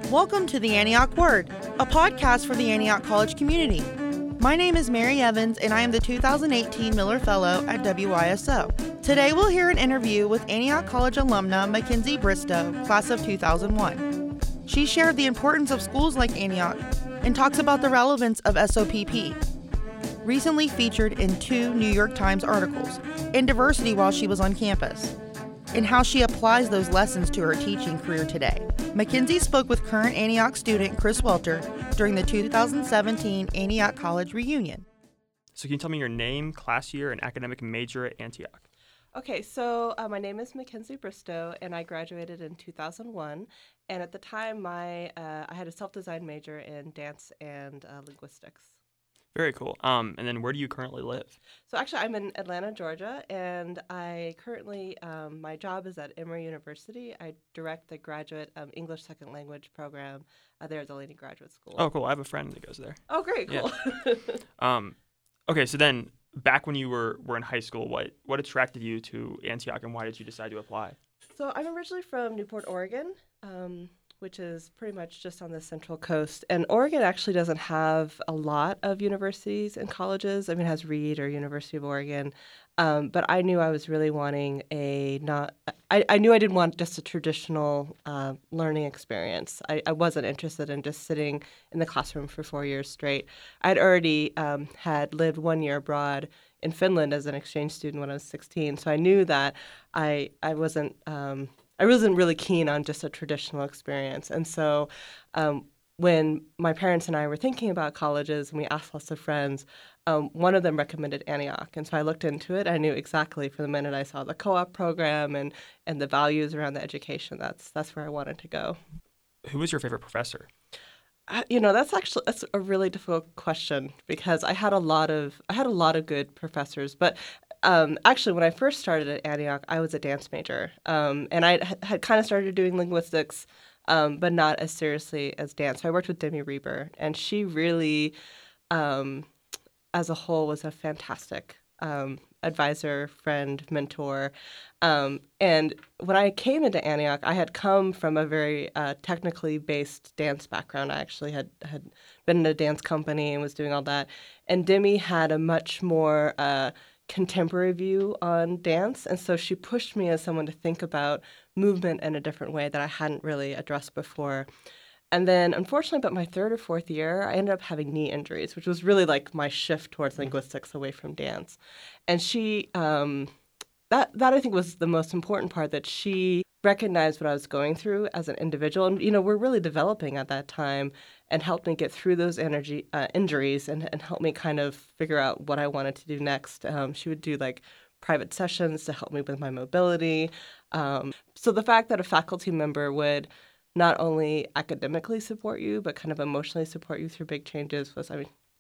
Welcome to the Antioch Word, a podcast for the Antioch College community. My name is Mary Evans, and I am the 2018 Miller Fellow at WYSO. Today we'll hear an interview with Antioch College alumna Mackenzie Bristow, class of 2001. She shared the importance of schools like Antioch and talks about the relevance of SOPP, recently featured in 2 New York Times articles, and diversity while she was on campus, and how she applies those lessons to her teaching career today. Mackenzie spoke with current Antioch student Chris Welter during the 2017 Antioch College reunion. So can you tell me your name, class year, and academic major at Antioch? Okay, so my name is Mackenzie Bristow, and I graduated in 2001. And at the time, I had a self-design major in dance and linguistics. Very cool. And then where do you currently live? So actually, I'm in Atlanta, Georgia, and I currently, my job is at Emory University. I direct the graduate English Second Language program there at the Laney Graduate School. Oh, cool. I have a friend that goes there. Oh, great, cool. Yeah. Okay, so then back when you were in high school, what attracted you to Antioch, and why did you decide to apply? So I'm originally from Newport, Oregon, which is pretty much just on the Central Coast. And Oregon actually doesn't have a lot of universities and colleges. I mean, it has Reed or University of Oregon. But I knew I was really wanting I knew I didn't want just a traditional learning experience. I wasn't interested in just sitting in the classroom for 4 years straight. I'd already had lived 1 year abroad in Finland as an exchange student when I was 16. So I knew that I wasn't really keen on just a traditional experience. And so when my parents and I were thinking about colleges and we asked lots of friends, one of them recommended Antioch. And so I looked into it. I knew exactly from the minute I saw the co-op program and the values around the education, that's where I wanted to go. Who was your favorite professor? That's a really difficult question because I had a lot of good professors, but actually, when I first started at Antioch, I was a dance major, and I had kind of started doing linguistics, but not as seriously as dance. So I worked with Demi Reber, and she really, as a whole, was a fantastic advisor, friend, mentor. And when I came into Antioch, I had come from a very technically based dance background. I actually had been in a dance company and was doing all that. And Demi had a much more contemporary view on dance, and so she pushed me as someone to think about movement in a different way that I hadn't really addressed before. And then, unfortunately, about my 3rd or 4th year, I ended up having knee injuries, which was really like my shift towards linguistics away from dance. And she, that I think was the most important part, that she recognized what I was going through as an individual. And, we're really developing at that time, and helped me get through those injuries and helped me kind of figure out what I wanted to do next. She would do like private sessions to help me with my mobility. So the fact that a faculty member would not only academically support you, but kind of emotionally support you through big changes was,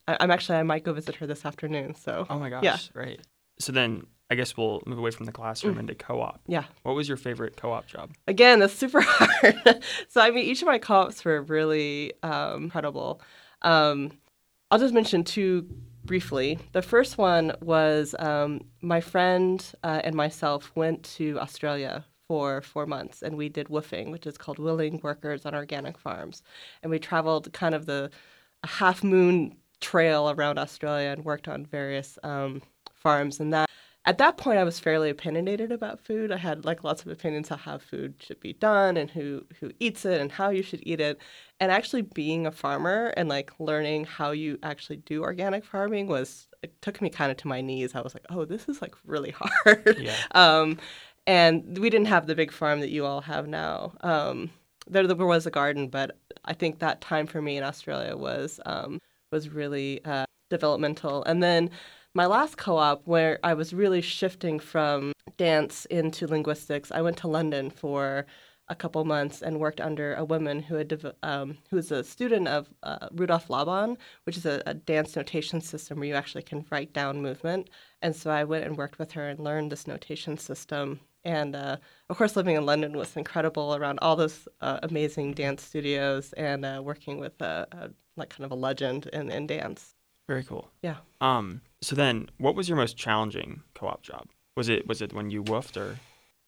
I might go visit her this afternoon. So. Oh my gosh, yeah. Right. So then I guess we'll move away from the classroom into co-op. Yeah. What was your favorite co-op job? Again, that's super hard. So, each of my co-ops were really incredible. I'll just mention 2 briefly. The first one was my friend and myself went to Australia for 4 months, and we did woofing, which is called willing workers on organic farms. And we traveled kind of a half-moon trail around Australia and worked on various farms. And at that point, I was fairly opinionated about food. I had lots of opinions on how food should be done and who eats it and how you should eat it. And actually being a farmer and learning how you actually do organic farming it took me kind of to my knees. I was like, oh, this is really hard. Yeah. And we didn't have the big farm that you all have now. There was a garden, but I think that time for me in Australia was really developmental. And then my last co-op, where I was really shifting from dance into linguistics, I went to London for a couple months and worked under a woman who was a student of Rudolf Laban, which is a dance notation system where you actually can write down movement. And so I went and worked with her and learned this notation system. And, of course, living in London was incredible around all those amazing dance studios and working with kind of a legend in dance. Very cool. Yeah. So then, what was your most challenging co-op job? Was it when you woofed or?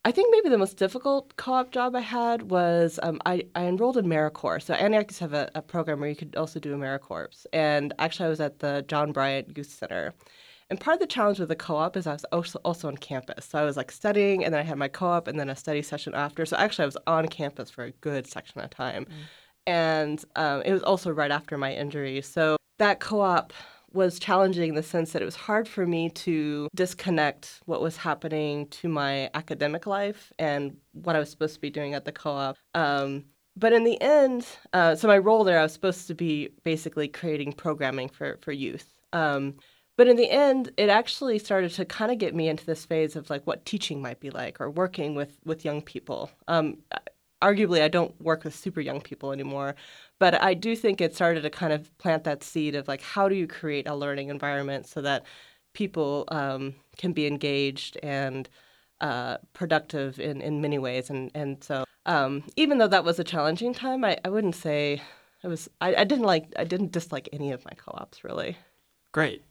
I think maybe the most difficult co-op job I had was I enrolled in AmeriCorps. So Antioch used to have a program where you could also do AmeriCorps. And actually, I was at the John Bryant Youth Center. And part of the challenge with the co-op is I was also on campus. So I was like studying, and then I had my co-op, and then a study session after. So actually, I was on campus for a good section of time. And it was also right after my injury. So that co-op was challenging in the sense that it was hard for me to disconnect what was happening to my academic life and what I was supposed to be doing at the co-op. But in the end, so my role there, I was supposed to be basically creating programming for youth. But in the end, it actually started to kind of get me into this phase of like what teaching might be like or working with young people. Arguably, I don't work with super young people anymore, but I do think it started to kind of plant that seed of like, how do you create a learning environment so that people can be engaged and productive in many ways. And so even though that was a challenging time, I wouldn't say it was, I didn't dislike any of my co-ops really. Great.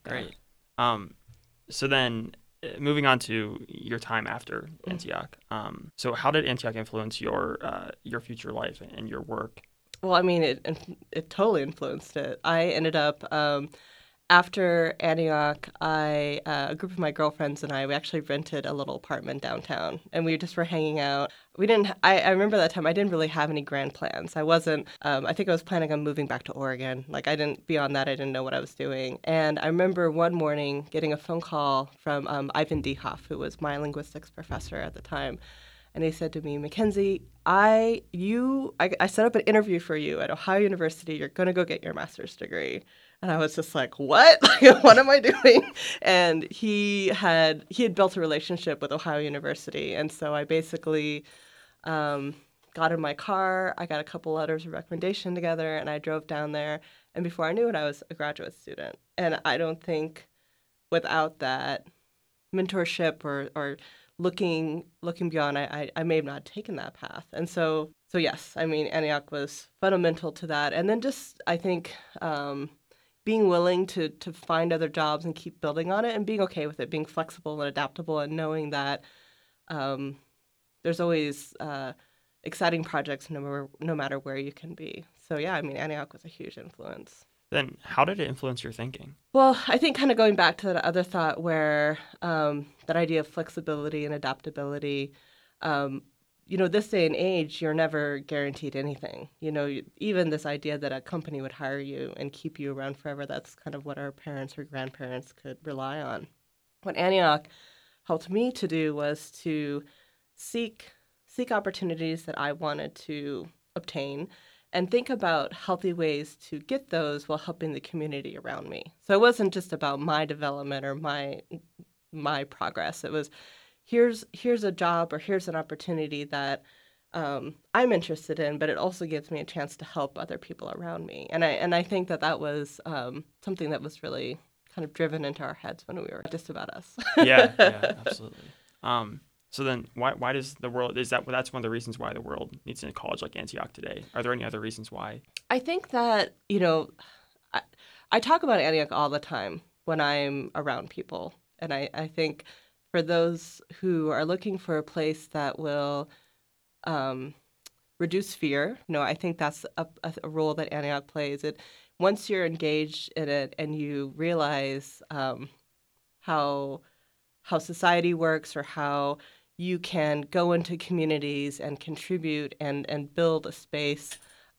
So then moving on to your time after Antioch. So how did Antioch influence your future life and your work? Well, I mean, it totally influenced it. I ended up, after Antioch, a group of my girlfriends and we actually rented a little apartment downtown, and we just were hanging out. I remember that time I didn't really have any grand plans. I think I was planning on moving back to Oregon. Beyond that, I didn't know what I was doing. And I remember one morning getting a phone call from Ivan Dehoff, who was my linguistics professor at the time. And he said to me, Mackenzie, I set up an interview for you at Ohio University. You're going to go get your master's degree. And I was just like, what? What am I doing? And he had built a relationship with Ohio University. And so I basically got in my car. I got a couple letters of recommendation together, and I drove down there. And before I knew it, I was a graduate student. And I don't think without that mentorship or looking beyond, I may have not taken that path. And so yes, I mean, Antioch was fundamental to that. And then just, I think, being willing to find other jobs and keep building on it and being okay with it, being flexible and adaptable and knowing that there's always exciting projects no matter where you can be. So yeah, I mean, Antioch was a huge influence. Then how did it influence your thinking? Well, I think kind of going back to that other thought where that idea of flexibility and adaptability, this day and age, you're never guaranteed anything. Even this idea that a company would hire you and keep you around forever, that's kind of what our parents or grandparents could rely on. What Antioch helped me to do was to seek opportunities that I wanted to obtain and think about healthy ways to get those while helping the community around me. So it wasn't just about my development or my progress. It was, here's a job or here's an opportunity that I'm interested in, but it also gives me a chance to help other people around me. And I think that was something that was really kind of driven into our heads when we were just about us. Yeah, absolutely. So then why does the world, that's one of the reasons why the world needs a college like Antioch today? Are there any other reasons why? I think that, I talk about Antioch all the time when I'm around people. And I think for those who are looking for a place that will reduce fear, I think that's a role that Antioch plays. Once you're engaged in it and you realize how society works or how you can go into communities and contribute and build a space,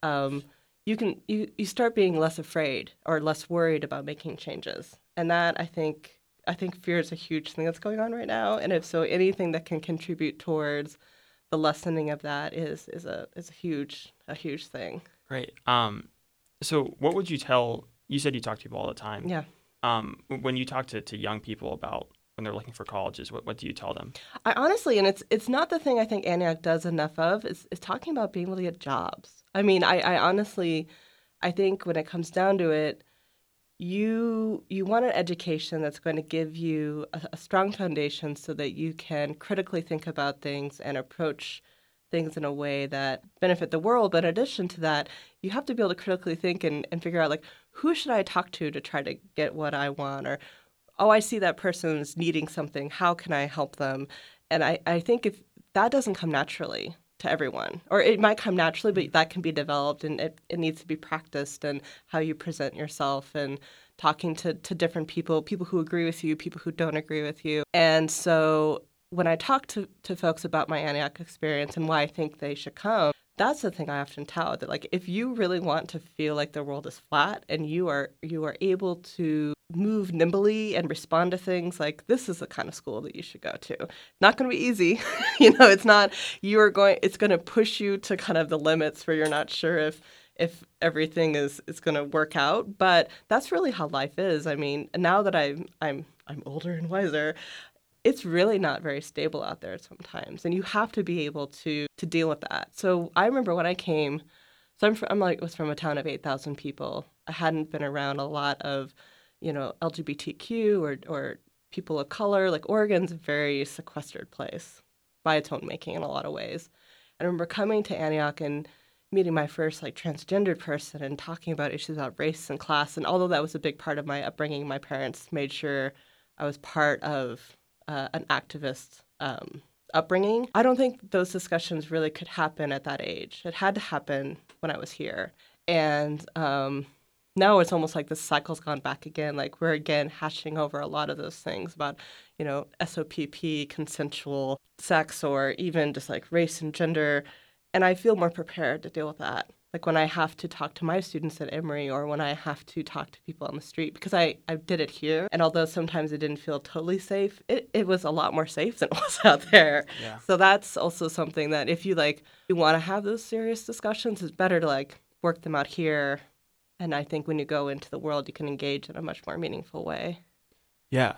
you start being less afraid or less worried about making changes. And that I think fear is a huge thing that's going on right now. And if so, anything that can contribute towards the lessening of that is a huge thing. Great. So what would you tell? You said you talk to people all the time. Yeah. When you talk to young people about when they're looking for colleges, what do you tell them? I honestly, and it's not the thing I think Antioch does enough of, is talking about being able to get jobs. I mean, I honestly, I think when it comes down to it, you want an education that's going to give you a strong foundation so that you can critically think about things and approach things in a way that benefit the world. But in addition to that, you have to be able to critically think and figure out, like, who should I talk to try to get what I want? Or, oh, I see that person's needing something. How can I help them? And I think if that doesn't come naturally to everyone. Or it might come naturally, but that can be developed, and it needs to be practiced, and how you present yourself and talking to different people who agree with you, people who don't agree with you. And so when I talk to folks about my Antioch experience and why I think they should come, that's the thing I often tout, that like if you really want to feel like the world is flat and you are able to move nimbly and respond to things, like this is the kind of school that you should go to. Not going to be easy. It's not, it's going to push you to kind of the limits where you're not sure if everything is going to work out, but that's really how life is. I mean, now that I'm older and wiser, it's really not very stable out there sometimes, and you have to be able to deal with that. So I remember when I came, was from a town of 8,000 people. I hadn't been around a lot of, LGBTQ or people of color. Like Oregon's a very sequestered place by its own making in a lot of ways. I remember coming to Antioch and meeting my first transgendered person and talking about issues about race and class. And although that was a big part of my upbringing, my parents made sure I was part of an activist upbringing. I don't think those discussions really could happen at that age. It had to happen when I was here. And now it's almost like the cycle's gone back again. Like we're again hashing over a lot of those things about, SOPP, consensual sex, or even just like race and gender. And I feel more prepared to deal with that. Like when I have to talk to my students at Emory, or when I have to talk to people on the street, because I did it here. And although sometimes it didn't feel totally safe, it was a lot more safe than it was out there. Yeah. So that's also something that if you want to have those serious discussions, it's better to work them out here. And I think when you go into the world, you can engage in a much more meaningful way. Yeah.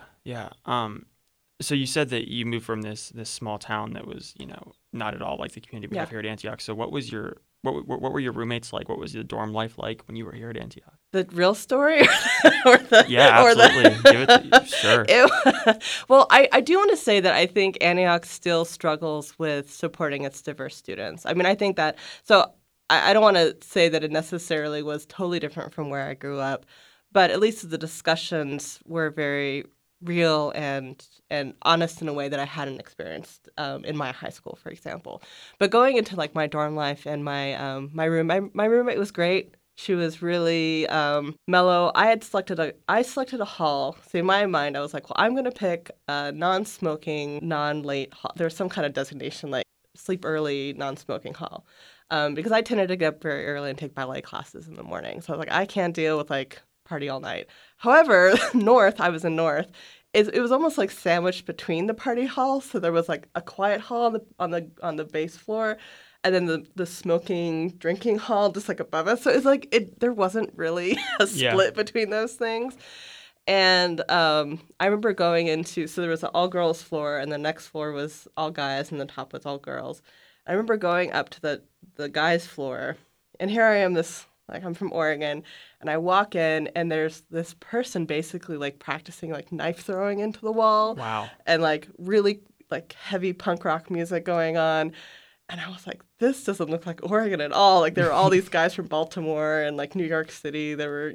So you said that you moved from this small town that was, not at all like the community we have here at Antioch. So what were your roommates like? What was the dorm life like when you were here at Antioch? The real story? Yeah, absolutely. Give it sure. Well, I do want to say that I think Antioch still struggles with supporting its diverse students. I mean, I think that, so I don't want to say that it necessarily was totally different from where I grew up, but at least the discussions were very real and honest in a way that I hadn't experienced in my high school, for example. But going into my dorm life and my roommate was great. She was really mellow. I selected a hall. So in my mind, I was like, well, I'm going to pick a non-smoking, non-late hall. There's some kind of designation like sleep early, non-smoking hall. Because I tended to get up very early and take ballet classes in the morning. So I was like, I can't deal with party all night. However, I was in North. It was almost sandwiched between the party halls. So there was a quiet hall on the base floor, and then the smoking, drinking hall just above us. So it's there wasn't really a split between those things. And I remember going into, so there was an all girls floor, and the next floor was all guys, and the top was all girls. I remember going up to the guys' floor, and here I am, I'm from Oregon, and I walk in, and there's this person basically practicing knife throwing into the wall. Wow. And really heavy punk rock music going on. And I was like, this doesn't look like Oregon at all. There were all these guys from Baltimore and New York City. There were,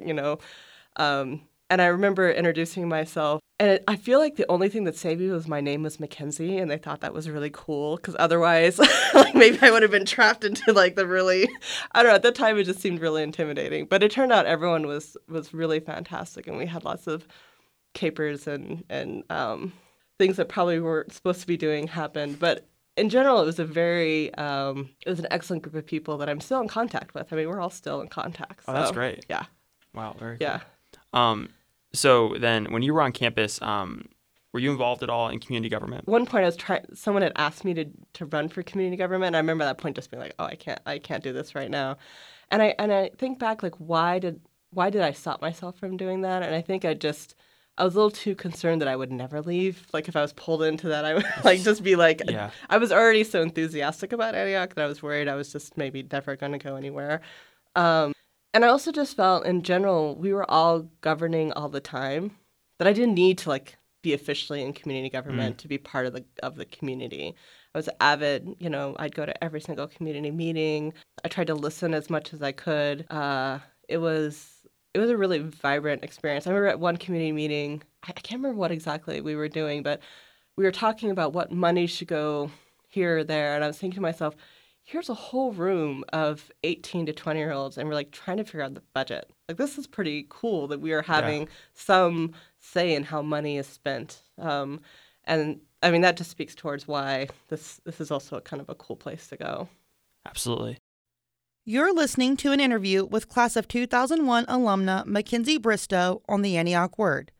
and I remember introducing myself. And I feel like the only thing that saved me was my name was Mackenzie, and they thought that was really cool, because otherwise, maybe I would have been trapped into the really, I don't know, at that time it just seemed really intimidating. But it turned out everyone was really fantastic, and we had lots of capers and things that probably weren't supposed to be doing happened. But in general, it was it was an excellent group of people that I'm still in contact with. I mean, we're all still in contact. So, oh, that's great. Yeah. Wow, very cool. Yeah. So then when you were on campus, were you involved at all in community government? One point someone had asked me to run for community government, and I remember that point just being oh, I can't do this right now. And I think back why did I stop myself from doing that? And I think I was a little too concerned that I would never leave. If I was pulled into that, I would just be Yeah. I was already so enthusiastic about Antioch that I was worried I was just maybe never going to go anywhere. And I also just felt, in general, we were all governing all the time, that I didn't need to be officially in community government to be part of the community. I was avid, I'd go to every single community meeting. I tried to listen as much as I could. It was a really vibrant experience. I remember at one community meeting, I can't remember what exactly we were doing, but we were talking about what money should go here or there. And I was thinking to myself, here's a whole room of 18 to 20-year-olds, and we're like trying to figure out the budget. Like, this is pretty cool that we are having some say in how money is spent. And I mean, that just speaks towards why this is also kind of a cool place to go. Absolutely. You're listening to an interview with class of 2001 alumna Mackenzie Bristow on the Antioch Word.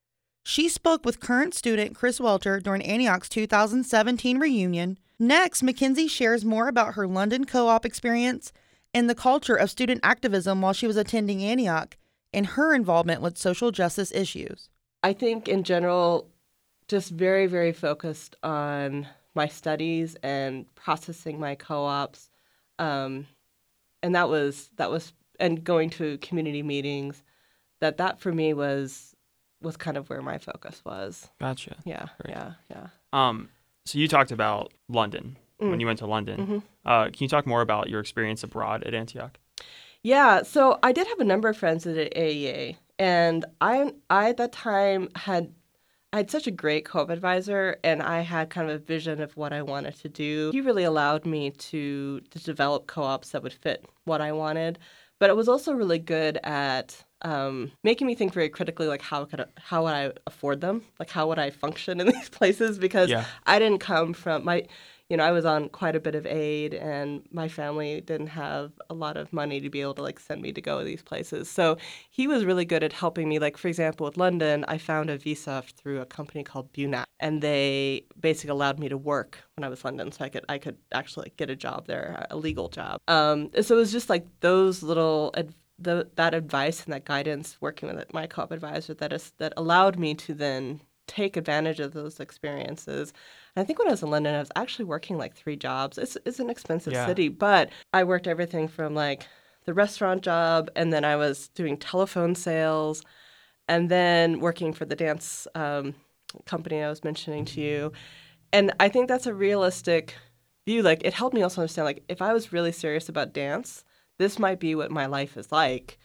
She spoke with current student Chris Welter during Antioch's 2017 reunion. Next, Mackenzie shares more about her London co-op experience and the culture of student activism while she was attending Antioch and her involvement with social justice issues. I think in general, just very, very focused on my studies and processing my co-ops. And that was and going to community meetings, that for me was kind of where my focus was. Gotcha. Yeah. Great. Yeah. So you talked about London when you went to London. Mm-hmm. Can you talk more about your experience abroad at Antioch? Yeah. So I did have a number of friends at AEA, and I at that time I had such a great co-op advisor, and I had kind of a vision of what I wanted to do. He really allowed me to develop co-ops that would fit what I wanted, but it was also really good at making me think very critically, like how would I afford them? Like how would I function in these places? Because I didn't come from I was on quite a bit of aid, and my family didn't have a lot of money to be able to like send me to go to these places. So he was really good at helping me. Like, for example, with London, I found a visa through a company called BUNAC, and they basically allowed me to work when I was in London, so I could actually get a job there, a legal job. So it was just like those little that advice and that guidance working with my co-op advisor that allowed me to then take advantage of those experiences. And I think when I was in London, I was actually working like 3 jobs. It's an expensive city, but I worked everything from like the restaurant job, and then I was doing telephone sales, and then working for the dance company I was mentioning to you. And I think that's a realistic view. Like, it helped me also understand, like, if I was really serious about dance, this might be what my life is like,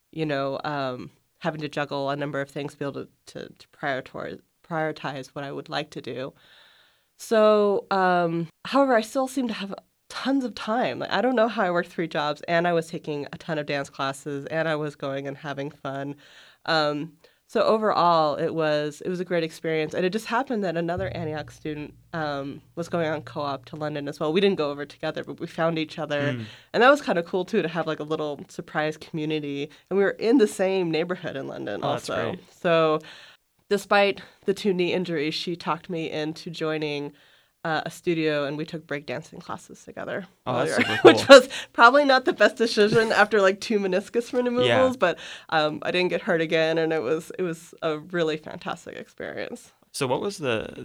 having to juggle a number of things, to be able to prioritize what I would like to do. So, however, I still seem to have tons of time. Like, I don't know how I worked 3 jobs, and I was taking a ton of dance classes, and I was going and having fun. So overall, it was a great experience. And it just happened that another Antioch student was going on co-op to London as well. We didn't go over together, but we found each other. And that was kind of cool, too, to have like a little surprise community. And we were in the same neighborhood in London also. That's great. So despite the 2 knee injuries, she talked me into joining a studio, and we took breakdancing classes together. Oh, that's super cool. Which was probably not the best decision after like 2 meniscus removals, but I didn't get hurt again, and it was a really fantastic experience. So what was the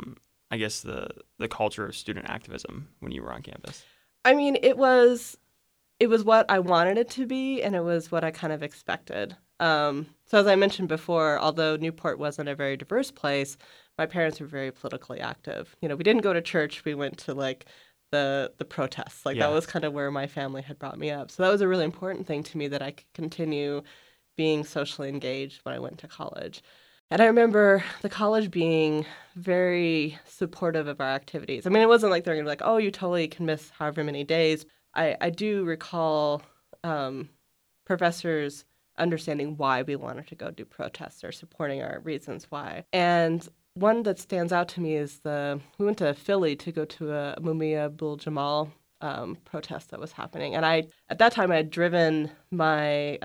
culture of student activism when you were on campus? I mean, it was what I wanted it to be, and it was what I kind of expected. So as I mentioned before, although Newport wasn't a very diverse place, my parents were very politically active. We didn't go to church. We went to like the protests. That was kind of where my family had brought me up. So that was a really important thing to me, that I could continue being socially engaged when I went to college. And I remember the college being very supportive of our activities. I mean, it wasn't like they're going to be like, oh, you totally can miss however many days. I do recall professors understanding why we wanted to go do protests, or supporting our reasons why. And one that stands out to me is we went to Philly to go to a Mumia Abdul Jamal protest that was happening. And at that time, I had driven my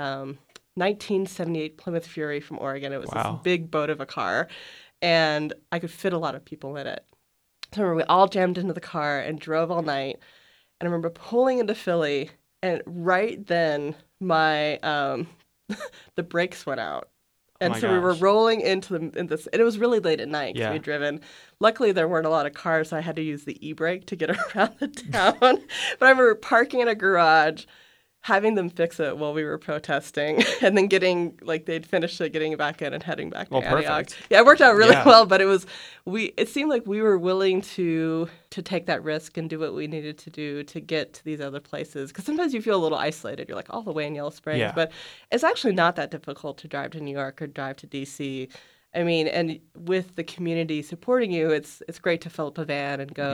1978 Plymouth Fury from Oregon. It was this big boat of a car, and I could fit a lot of people in it. So I remember we all jammed into the car and drove all night. And I remember pulling into Philly, and right then my the brakes went out. And so we were rolling into this, and it was really late at night because we had driven. Luckily, there weren't a lot of cars, so I had to use the e-brake to get around the town. But I remember parking in a garage, having them fix it while we were protesting, and then they'd finished it, getting it back in, and heading back to Antioch. Perfect. Yeah, it worked out really well, but it seemed like we were willing to take that risk and do what we needed to do to get to these other places. Because sometimes you feel a little isolated. You're like all the way in Yellow Springs, but it's actually not that difficult to drive to New York or drive to D.C. I mean, and with the community supporting you, it's great to fill up a van and go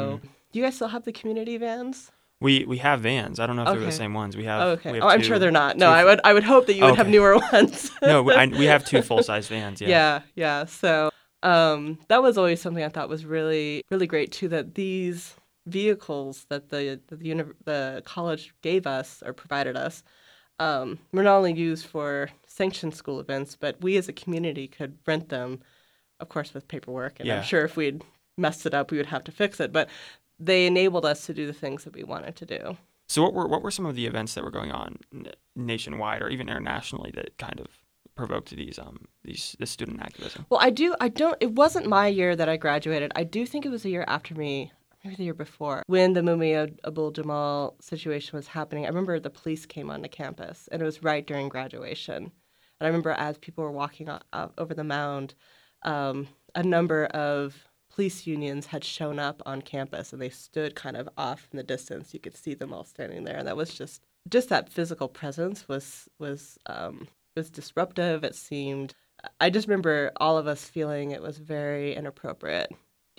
Do you guys still have the community vans? We have vans. I don't know if they're the same ones. We have. We have I'm sure they're not. No, I would hope that you would have newer ones. No, we have 2 full-size vans. Yeah. Yeah. So that was always something I thought was really, really great too. That these vehicles that the college gave us or provided us were not only used for sanctioned school events, but we as a community could rent them, of course, with paperwork. And I'm sure if we'd messed it up, we would have to fix it. But they enabled us to do the things that we wanted to do. So what were some of the events that were going on nationwide or even internationally that kind of provoked this student activism? Well, it wasn't my year that I graduated. I do think it was the year after me, maybe the year before, when the Mumia Abu-Jamal situation was happening. I remember the police came onto campus, and it was right during graduation. And I remember as people were walking over the mound, a number of police unions had shown up on campus, and they stood kind of off in the distance. You could see them all standing there, and that was just that physical presence was disruptive. It seemed. I just remember all of us feeling it was very inappropriate,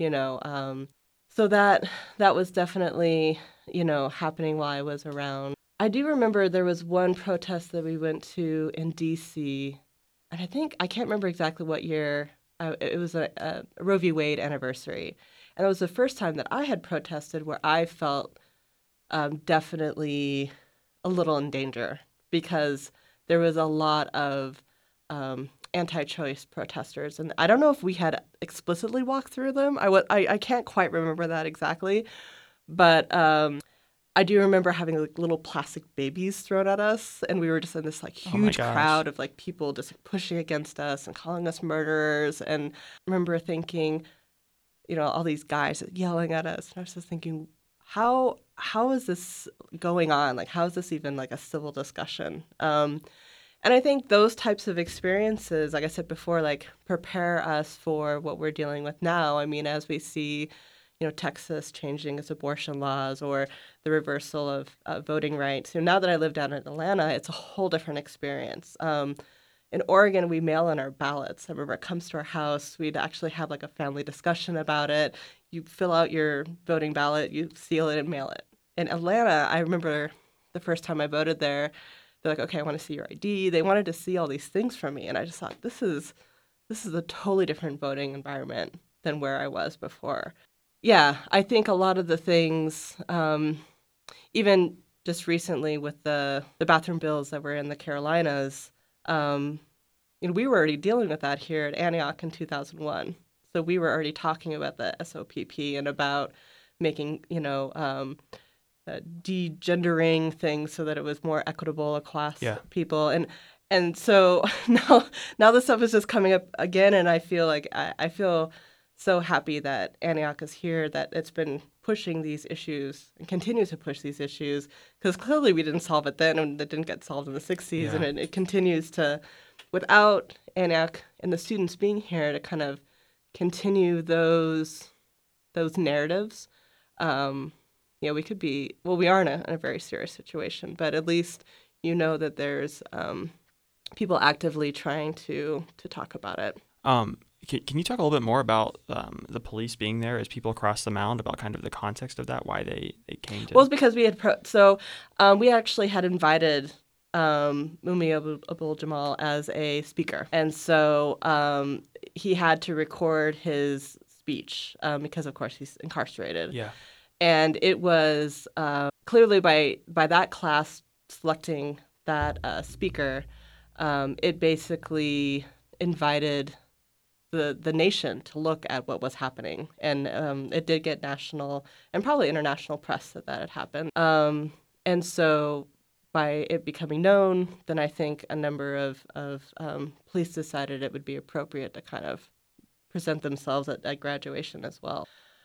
So that was definitely, happening while I was around. I do remember there was one protest that we went to in D.C., and I can't remember exactly what year. It was a Roe v. Wade anniversary. And it was the first time that I had protested where I felt definitely a little in danger because there was a lot of anti-choice protesters. And I don't know if we had explicitly walked through them. I can't quite remember that exactly. But I do remember having little plastic babies thrown at us, and we were just in this huge crowd of people just pushing against us and calling us murderers. And I remember thinking, all these guys yelling at us, and I was just thinking, how is this going on? How is this even a civil discussion? And I think those types of experiences, like I said before, prepare us for what we're dealing with now. I mean, as we see Texas changing its abortion laws or the reversal of voting rights. Now that I live down in Atlanta, it's a whole different experience. In Oregon, we mail in our ballots. I remember it comes to our house. We'd actually have a family discussion about it. You fill out your voting ballot, you seal it and mail it. In Atlanta, I remember the first time I voted there, they're like, okay, I want to see your ID. They wanted to see all these things from me. And I just thought, this is a totally different voting environment than where I was before. Yeah, I think a lot of the things, even just recently with the bathroom bills that were in the Carolinas, we were already dealing with that here at Antioch in 2001. So we were already talking about the SOPP and about making, degendering things so that it was more equitable across people. And so now this stuff is just coming up again, and I feel I feel so happy that Antioch is here, that it's been pushing these issues and continues to push these issues, because clearly we didn't solve it then, and it didn't get solved in the 60s, and it continues to, without Antioch and the students being here to kind of continue those narratives, we could be, we are in a very serious situation, but at least that there's people actively trying to talk about it. Can you talk a little bit more about the police being there as people crossed the mound, about kind of the context of that, why they came to? Well, it's because we had we actually had invited Mumia Abu-Jamal as a speaker, and so he had to record his speech because, of course, he's incarcerated. Yeah, and it was clearly by that class selecting that speaker, it basically invited the nation to look at what was happening. And it did get national and probably international press that had happened. And so by it becoming known, then I think a number of police decided it would be appropriate to kind of present themselves at graduation as well.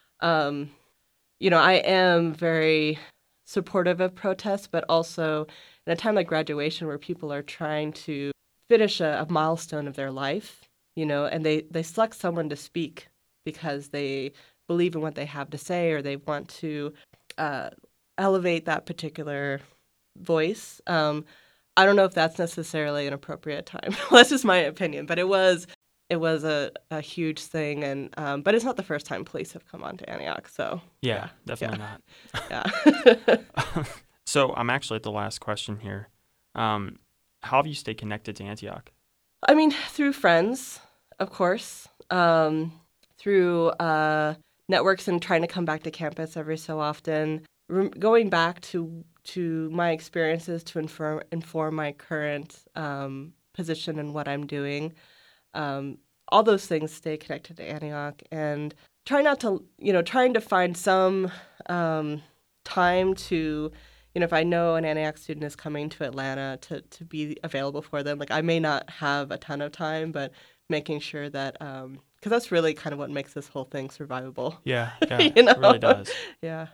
I am very supportive of protests, but also in a time like graduation where people are trying to finish a milestone of their life, and they select someone to speak because they believe in what they have to say, or they want to elevate that particular voice. I don't know if that's necessarily an appropriate time. That's just my opinion, but it was it was a huge thing, and but it's not the first time police have come on to Antioch. So yeah, definitely not. Yeah. So I'm actually at the last question here. How have you stayed connected to Antioch? I mean, through friends, of course, through networks and trying to come back to campus every so often, going back to my experiences to inform my current position and what I'm doing. All those things stay connected to Antioch, and trying to find some time to, if I know an Antioch student is coming to Atlanta, to be available for them. Like, I may not have a ton of time, but making sure that, because that's really kind of what makes this whole thing survivable. Yeah, it really does. Yeah.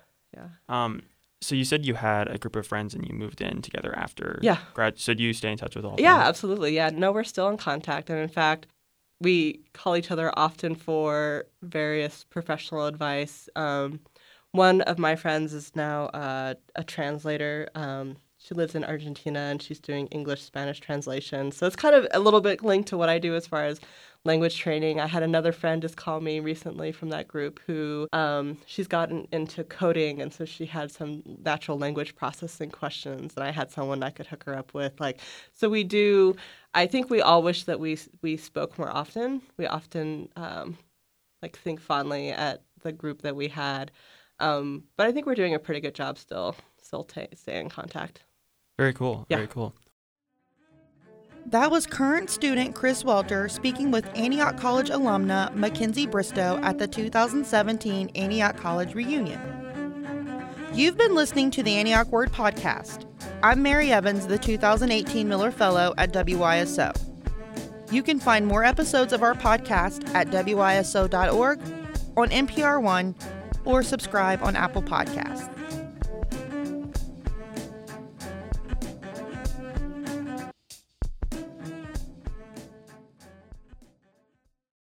So you said you had a group of friends and you moved in together after grad. So do you stay in touch with all of them? Yeah, absolutely. Yeah, no, we're still in contact. And in fact, we call each other often for various professional advice. One of my friends is now a translator. She lives in Argentina, and she's doing English-Spanish translation. So it's kind of a little bit linked to what I do as far as language training. I had another friend just call me recently from that group who she's gotten into coding, and so she had some natural language processing questions, and I had someone I could hook her up with. So we do. I think we all wish that we spoke more often. We often think fondly at the group that we had, but I think we're doing a pretty good job still staying in contact. Very cool. Yeah. Very cool. That was current student Chris Welter speaking with Antioch College alumna Mackenzie Bristow at the 2017 Antioch College reunion. You've been listening to the Antioch Word Podcast. I'm Mary Evans, the 2018 Miller Fellow at WYSO. You can find more episodes of our podcast at wyso.org, on NPR One, or subscribe on Apple Podcasts.